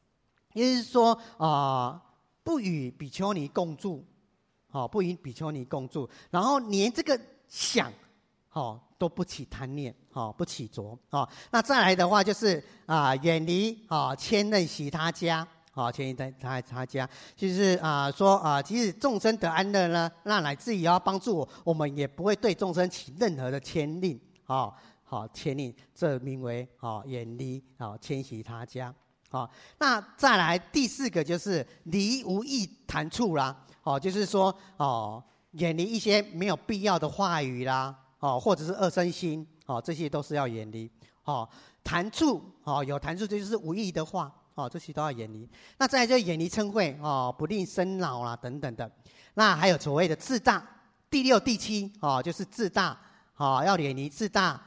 不与比丘尼共住，不与比丘尼共住，然后连这个想，都不起贪念，不起着，那再来的话就是远离迁任习他家。迁移他家，就是说即使众生得安乐呢，那乃至于要帮助我们也不会对众生起任何的牵令，牵令，这名为远离迁徙他家。那再来第4个就是离无益谈处啦，就是说远离一些没有必要的话语啦，或者是恶生心，这些都是要远离。谈处，有谈处就是无益的话。这些都要远离。那再来就远离嗔恚，不令生恼啦等等的。那还有所谓的自大，第6、第7，就是自大，要远离自大，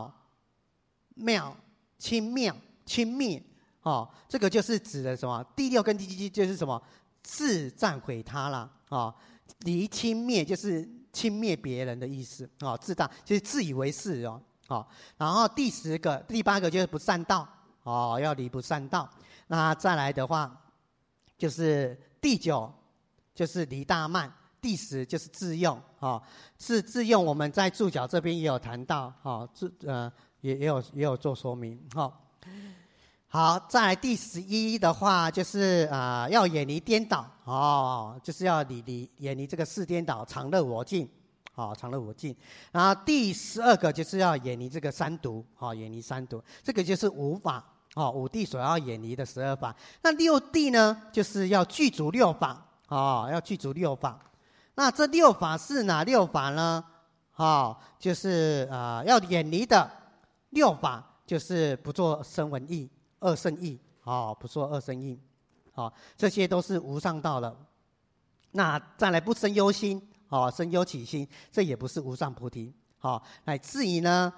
轻蔑，这个就是指的什么？第6跟第7就是什么？自赞毁他啦，离轻蔑就是轻蔑别人的意思，自大就是自以为是然后第8个就是不善道，要离不善道。那再来的话，就是第9就是离大慢，第10就是自用，自用。我们在注脚这边也有谈到，也有做说明，好，再来第11的话，就是要远离颠倒，就是要远离这个四颠倒，常乐我净，常乐我净。然后第12个就是要远离这个三毒，远离三毒，这个就是无法。5谛所要远离的12法。那6谛呢，就是要具足6法，要具足6法。那这6法是哪6法呢？就是要远离的6法，就是不做声闻意、二乘意，不做二乘意，这些都是无上道了。那再来不生忧心，生忧起心，这也不是无上菩提，乃至于呢，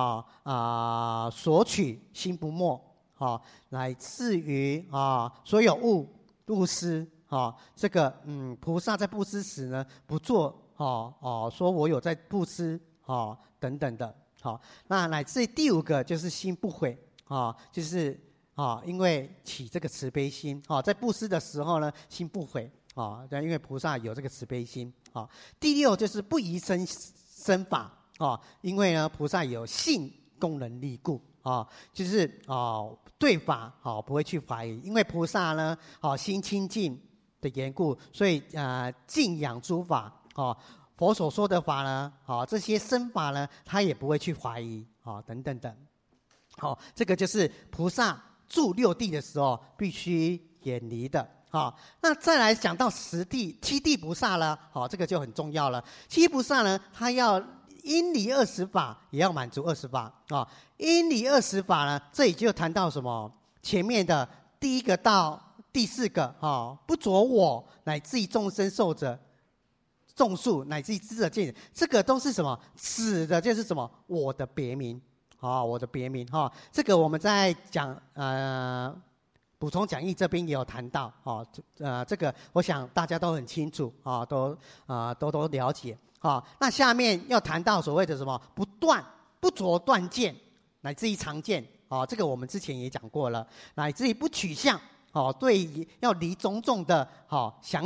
索取心不没。乃至于所有布施，这个菩萨在布施时呢，不做说我有在布施等等的，那乃至于第5个就是心不悔，就是因为起这个慈悲心，在布施的时候呢，心不悔，因为菩萨有这个慈悲心，第6就是不疑生法，因为呢菩萨有信功能力故，就是对法不会去怀疑，因为菩萨呢心清净的缘故，所以敬仰诸法，佛所说的法呢，这些生法呢，他也不会去怀疑，等等等。这个就是菩萨住6谛的时候必须远离的。那再来讲到10谛、7谛菩萨了，这个就很重要了。7菩萨呢，他要因离20法，也要满足20法因离20法呢，这里就谈到什么？前面的第1个到第4个不着我，乃至于众生受者众数，乃至于知者见，这个都是什么？指的就是什么？我的别名我的别名这个我们在讲补充讲义这边也有谈到这个我想大家都很清楚都了解那下面要谈到所谓的什么？不断不着断见，乃至于常见这个我们之前也讲过了，乃至于不取相对于要离种种的想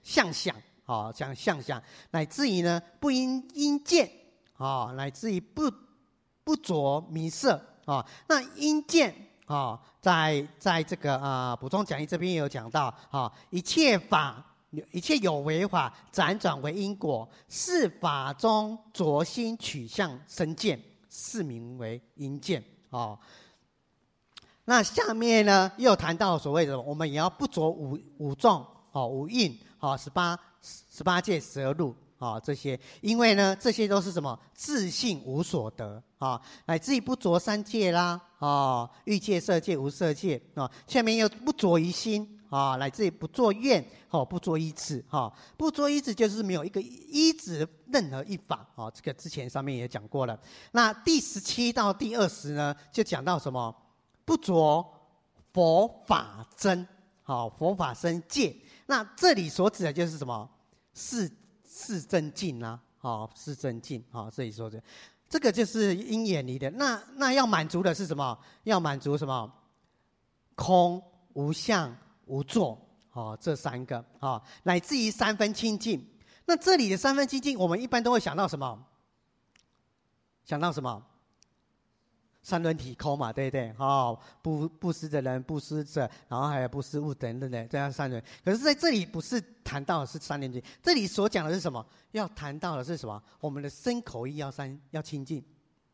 相想，讲相想，乃至于呢不因见，乃至于不着名色，那因见，在这个补充讲义这边也有讲到，一切有为法，辗转为因果，是法中着心取相生见，是名为因见。那下面呢又谈到所谓的我们也要不着五众，五蕴，18界12路，这些，因为呢这些都是什么？自性无所得，乃至于不着三界啦，欲界、色界、无色界，下面又不着于心，乃至于不作愿，不作依止，不作依止就是没有一个依止任何一法，这个之前上面也讲过了。那第17到第20呢，就讲到什么？不着佛法真，佛法生戒。那这里所指的就是什么？是正境啊，是正境，这里说的，这个就是因缘离的。那要满足的是什么？要满足什么？空、无相、无作，这3个，乃至于3分清净。那这里的3分清净，我们一般都会想到什么？想到什么？三轮体空嘛，对不对？布施的人、布施者，然后还有布施物等等的，这样3轮。可是在这里不是谈到的是3轮体，这里所讲的是什么？要谈到的是什么？我们的身口意要清净，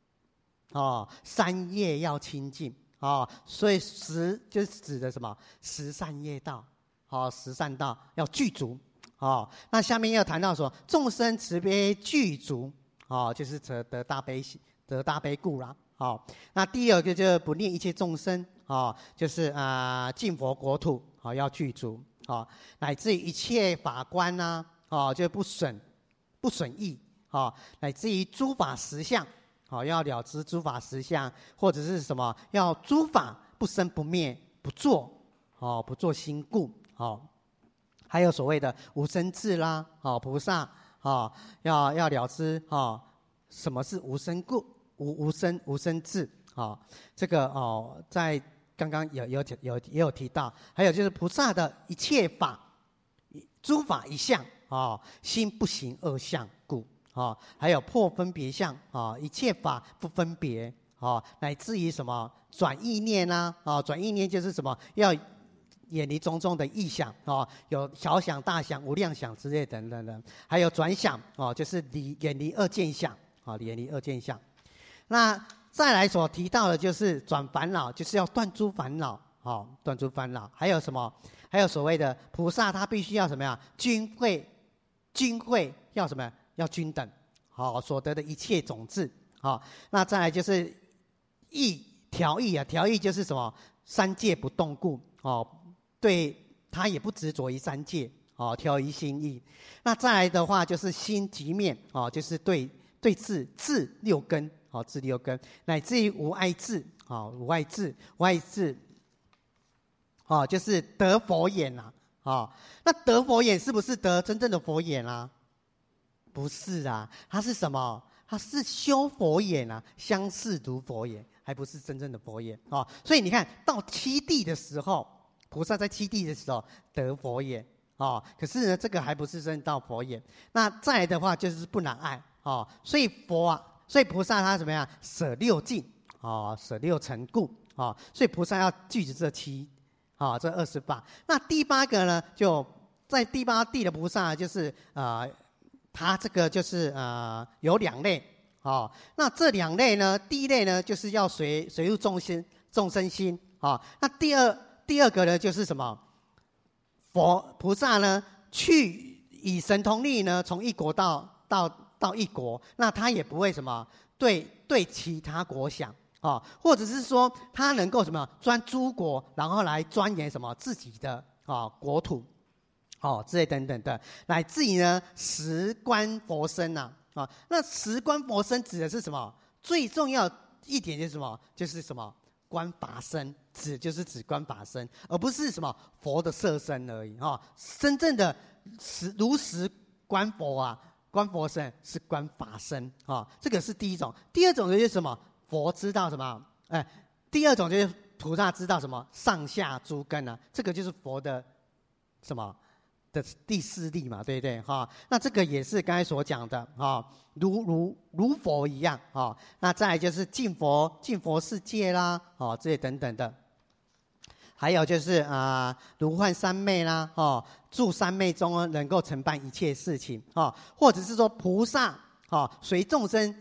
三业要清净，所以就是指的什么？10善业道，10善道要具足，那下面要谈到说众生慈悲具足，就是得大悲故啦。那第2个就是不念一切众生，就是净佛国土，要具足，乃至于一切法观啊，就不损益，乃至于诸法实相，要了知诸法实相，或者是什么要诸法不生不灭不作，不作心故，还有所谓的无生智啦，菩萨，要了知，什么是无生故。无生智，这个在刚刚也有提到，还有就是菩萨的一切法，诸法一相，心不行二相故，还有破分别相，一切法不分别，乃至于什么转意念啊，转意念就是什么要远离种种的异想，有小想、大想、无量想之类等等的，还有转想，就是远离二见相，远离二见相。那再来所提到的就是转烦恼，就是要断诸烦恼，断诸烦恼。还有什么？还有所谓的菩萨，他必须要什么呀？均会要什么？要均等，所得的一切种子，那再来就是调意啊，调意就是什么？3界不动故，对他也不执着于3界，调于心意。那再来的话就是心即灭，就是对治6根。治6根，乃至于无碍智，无碍智，就是得佛眼呐，那得佛眼是不是得真正的佛眼啊？不是啊，它是什么？它是修佛眼啊，相似如佛眼，还不是真正的佛眼，所以你看到7地的时候，菩萨在7地的时候得佛眼，可是呢，这个还不是真到佛眼。那再来的话就是不难爱，所以菩萨他怎么样？舍6境，舍6尘故，所以菩萨要具足这7，这28。那第8个呢，就在第8地的菩萨，就是他这个就是有2类，那这2类呢，第一类呢，就是要随入众生心，那第二个呢，就是什么？菩萨呢，去以神通力呢，从一国到一国，那他也不会什么对其他国想，或者是说他能够什么专诸国，然后来钻研什么自己的国土，之类等等的，乃至于呢10观佛身呐，那10观佛身指的是什么？最重要一点就是什么？就是什么观法身，就是指观法身，而不是什么佛的色身而已，真正的如实观佛啊。观佛身是观法身，这个是第一种。第二种就是什么？佛知道什么？第二种就是菩萨知道什么？上下诸根啊，这个就是佛的什么？ 的第四力嘛，对不对哈？那这个也是刚才所讲的啊，如佛一样啊。那再来就是敬佛世界啦，哦，这些等等的。还有就是如幻三昧啦，哦，住三昧中能够承办一切事情啊，或者是说菩萨随众生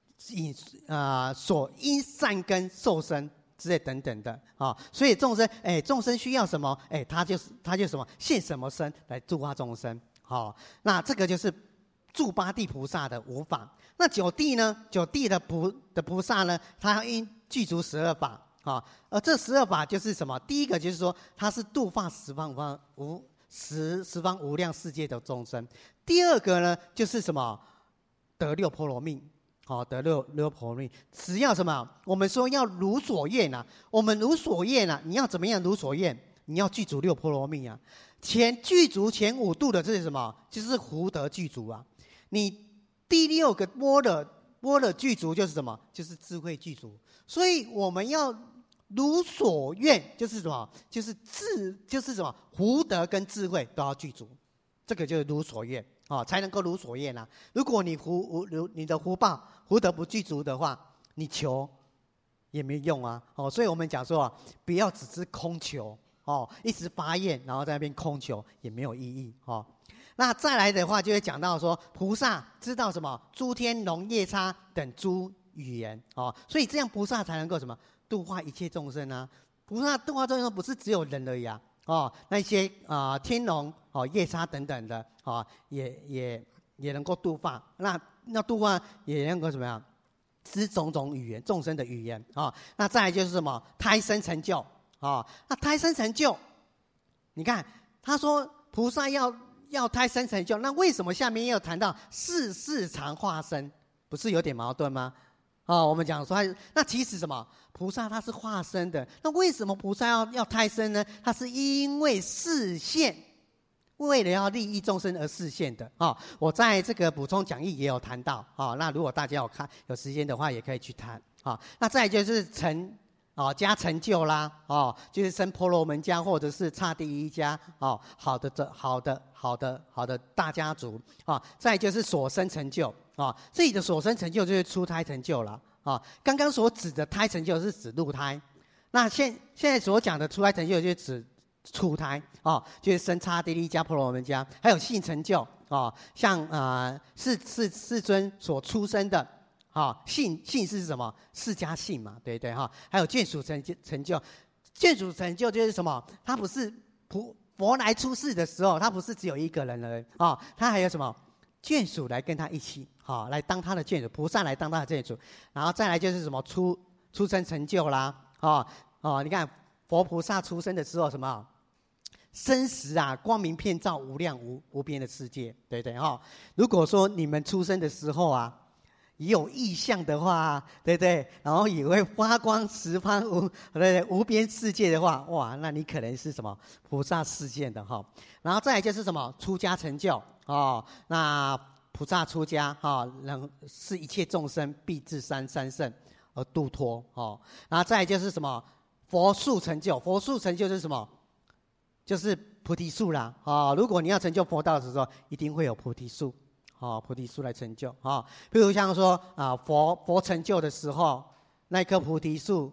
所因善根受生之类等等的啊，所以众生需要什么，他就什么现什么身来度化众生，好，那这个就是住八地菩萨的五法。那九地呢？九地的菩萨呢，他应具足12法。而这12法就是什么？第一个就是说，它是度化十方无量世界的众生。第二个呢，就是什么？得六波罗蜜。得六波罗蜜。只要什么？我们说要如所愿啊，我们如所愿啊，你要怎么样如所愿？你要具足六波罗蜜啊。具足前5度的这是什么？就是福德具足啊。你第6个般若具足就是什么？就是智慧具足。所以我们要如所愿，就是什么？就是什么？福德跟智慧都要具足，这个就是如所愿才能够如所愿啊。如果你的福德不具足的话，你求也没用啊。所以我们讲说不要只是空求一直发愿，然后在那边空求也没有意义那再来的话，就会讲到说，菩萨知道什么？诸天龙夜叉等诸语言所以这样菩萨才能够什么？度化一切众生啊！菩萨度化众生不是只有人而已啊！那些天龙夜叉等等的也能够度化。那度化也能够怎么样？知种种语言，众生的语言那再来就是什么？胎生成就那胎生成就，你看他说菩萨要胎生成就，那为什么下面也有谈到世常化身？不是有点矛盾吗？我们讲说那其实什么？菩萨他是化身的，那为什么菩萨要胎生呢？他是因为示现，为了要利益众生而示现的我在这个补充讲义也有谈到那如果大家有时间的话，也可以去谈那再来就是加成就啦就是升婆罗门家或者是刹帝利家好的大家族再来就是所生成就自己的所生成就就是出胎成就了刚刚所指的胎成就是指入胎，那现在所讲的出胎成就就是指出胎就是生刹帝利家、婆罗门家，还有性成就像世尊所出生的性是什么？释迦性嘛，对不对还有眷属成就，眷属成就就是什么？他不是佛来出世的时候，他不是只有一个人而已他还有什么？眷属来跟他一起来当他的眷属，菩萨来当他的眷属，然后再来就是什么出生成就啦你看佛菩萨出生的时候什么生时光明遍照无量无边的世界，对不对如果说你们出生的时候也有意象的话，对不对？然后也会发光十方无边世界的话，哇，那你可能是什么菩萨示现的然后再来就是什么出家成就那菩萨出家能是一切众生必至三圣而度脱然后再来就是什么佛树成就，佛树成就是什么？就是菩提树啦如果你要成就佛道的时候，一定会有菩提树菩提树来成就比如像说佛成就的时候，那棵菩提树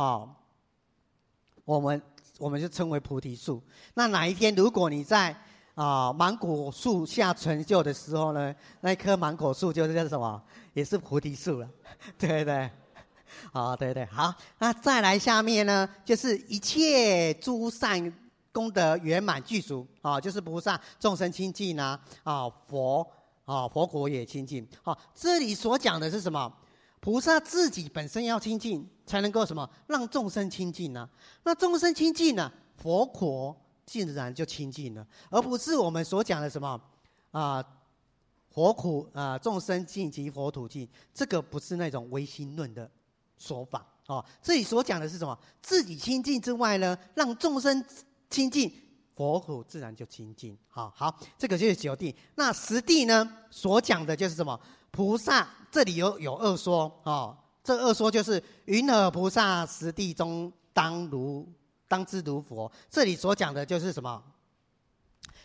我们就称为菩提树。那哪一天如果你在芒果树下成就的时候呢，那棵芒果树就是叫什么？也是菩提树了，对不对？对对，好，那再来下面呢，就是一切诸善功德圆满具足就是菩萨众生亲近佛国也亲近这里所讲的是什么？菩萨自己本身要亲近，才能够什么？让众生亲近那众生亲近佛国自然就亲近了，而不是我们所讲的什么众生尽即佛土尽，这个不是那种唯心论的说法这里所讲的是什么？自己亲近之外呢，让众生亲近，佛土自然就亲近好，这个就是9地。那10地呢，所讲的就是什么？菩萨这里有2说这2说就是云何菩萨10地中当知如佛。这里所讲的就是什么？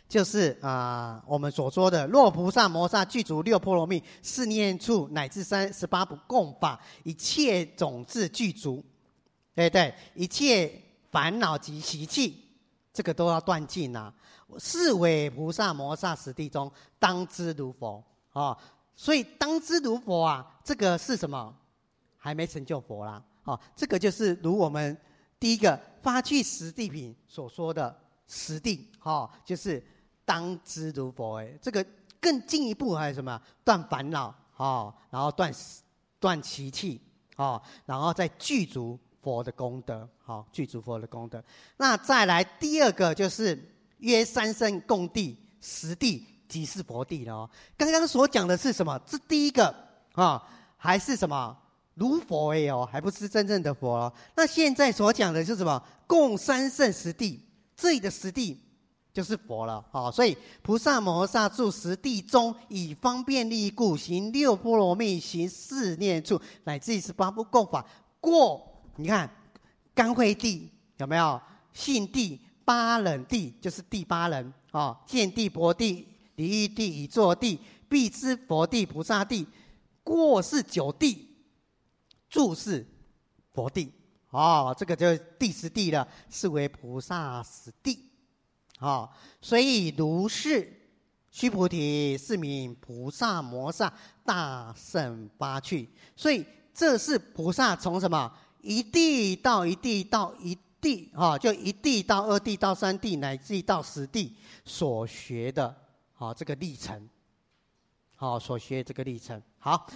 就是我们所说的若菩萨摩萨具足六波罗蜜、四念处乃至38不共法，一切种子具足，对，一切烦恼及习气，这个都要断尽啊。是为菩萨摩萨十地中当知如佛所以当知如佛这个是什么？还没成就佛啦这个就是如我们第一个发去十地品所说的十地就是当知如佛这个更进一步还有什么？断烦恼然后断习气然后再具足佛的功德具足佛的功德。那再来第二个就是约三圣共地十地即是佛地了刚刚所讲的是什么？这第一个还是什么？如佛还不是真正的佛那现在所讲的是什么？共三圣十地，这里的十地就是佛了所以菩萨摩萨住十地中，以方便利益故，行六波罗蜜，行四念处，乃至18不共法。你看干慧地有没有？信地、八忍地就是第八人见地、薄地、离欲地、已作地、必知佛地、菩萨地，过是9地，住是佛地这个就是第十地了，是为菩萨十地所以如是须菩提，是名菩萨摩萨大圣发趣。所以这是菩萨从什么？一地到一地到一地就一地到二地到三地，乃至到十地所学的这个历程所学这个历程。好，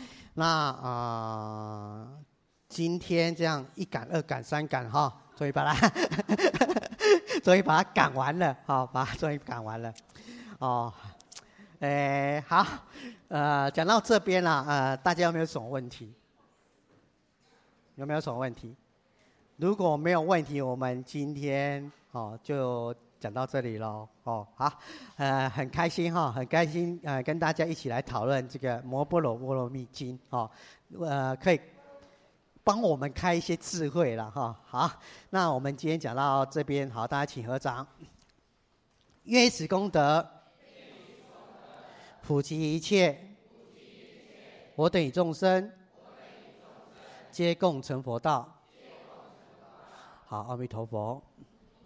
那今天这样一赶、二赶、三赶终于把它终于把它赶完了终于赶完了好，讲到这边了大家有没有什么问题？有没有什么问题？如果没有问题，我们今天就讲到这里咯好，很开心很开心跟大家一起来讨论这个《摩般若波罗蜜经》可以帮我们开一些智慧了好，那我们今天讲到这边，好，大家请合掌。愿以此功德，普及一切我等与众生，皆共成佛道。好，阿弥陀佛。